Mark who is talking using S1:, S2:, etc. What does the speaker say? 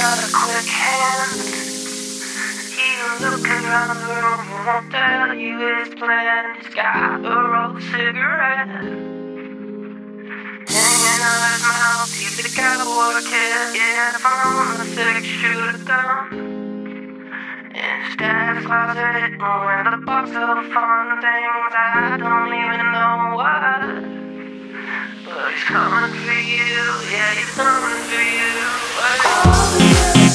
S1: got a quick hand. He's looking around the room, he won't tell you his plan. He's got a rolled cigarette hanging out his mouth. He's the cowboy kid, yeah, from the 6-shooter gun. In his dad's closet, with a box of fun things I don't even know what. But he's coming for you, yeah, he's coming for you.